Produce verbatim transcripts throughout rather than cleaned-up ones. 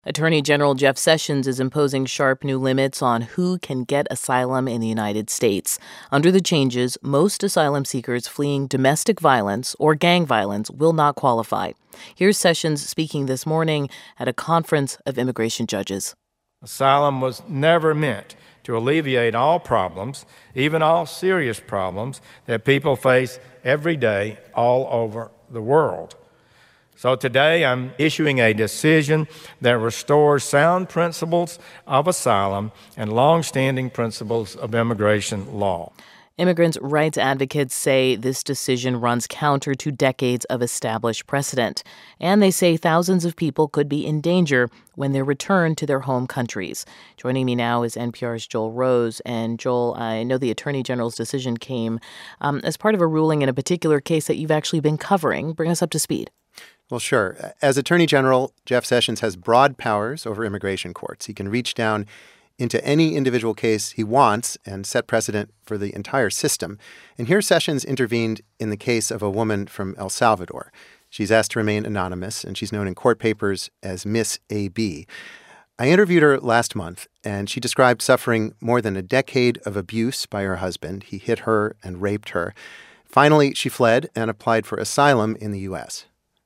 Attorney General Jeff Sessions is imposing sharp new limits on who can get asylum in the United States. Under the changes, most asylum seekers fleeing domestic violence or gang violence will not qualify. Here's Sessions speaking this morning at a conference of immigration judges. Asylum was never meant to alleviate all problems, even all serious problems, that people face every day all over the world. So today I'm issuing a decision that restores sound principles of asylum and longstanding principles of immigration law. Immigrants' rights advocates say this decision runs counter to decades of established precedent. And they say thousands of people could be in danger when they're returned to their home countries. Joining me now is N P R's Joel Rose. And Joel, I know the Attorney General's decision came um, as part of a ruling in a particular case that you've actually been covering. Bring us up to speed. Well, sure. As Attorney General, Jeff Sessions has broad powers over immigration courts. He can reach down into any individual case he wants and set precedent for the entire system. And here Sessions intervened in the case of a woman from El Salvador. She's asked to remain anonymous, and she's known in court papers as Miss A B. I interviewed her last month, and she described suffering more than a decade of abuse by her husband. He hit her and raped her. Finally, she fled and applied for asylum in the U S.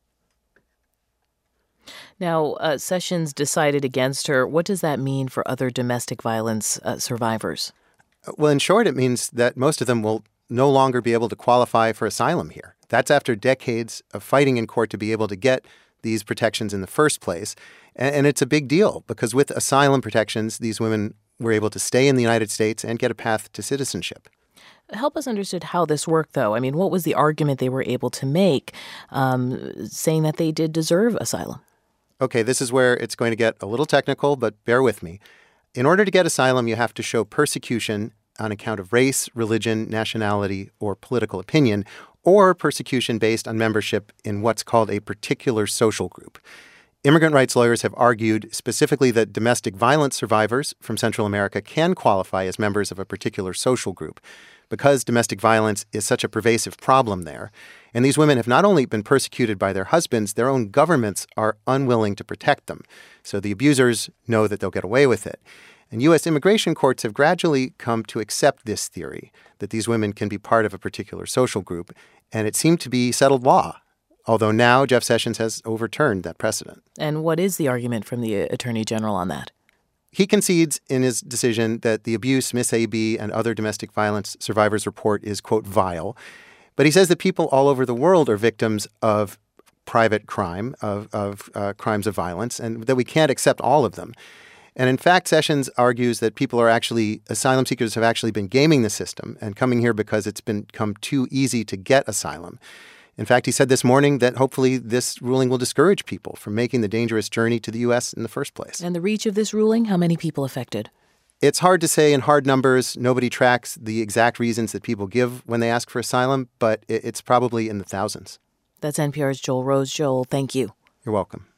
Now, uh, Sessions decided against her. What does that mean for other domestic violence uh, survivors? Well, in short, it means that most of them will no longer be able to qualify for asylum here. That's after decades of fighting in court to be able to get these protections in the first place. And, and it's a big deal because with asylum protections, these women were able to stay in the United States and get a path to citizenship. Help us understand how this worked, though. I mean, what was the argument they were able to make um, saying that they did deserve asylum? Okay, this is where it's going to get a little technical, but bear with me. In order to get asylum, you have to show persecution on account of race, religion, nationality, or political opinion, or persecution based on membership in what's called a particular social group. Immigrant rights lawyers have argued specifically that domestic violence survivors from Central America can qualify as members of a particular social group because domestic violence is such a pervasive problem there. And these women have not only been persecuted by their husbands, their own governments are unwilling to protect them. So the abusers know that they'll get away with it. And U S immigration courts have gradually come to accept this theory, that these women can be part of a particular social group. And it seemed to be settled law, although now Jeff Sessions has overturned that precedent. And what is the argument from the Attorney General on that? He concedes in his decision that the abuse Miss A B and other domestic violence survivors report is, quote, vile. But he says that people all over the world are victims of private crime, of, of uh, crimes of violence, and that we can't accept all of them. And in fact, Sessions argues that people are actually, asylum seekers have actually been gaming the system and coming here because it's become too easy to get asylum. In fact, he said this morning that hopefully this ruling will discourage people from making the dangerous journey to the U S in the first place. And the reach of this ruling, how many people affected? It's hard to say in hard numbers. Nobody tracks the exact reasons that people give when they ask for asylum, but it's probably in the thousands. That's N P R's Joel Rose. Joel, thank you. You're welcome.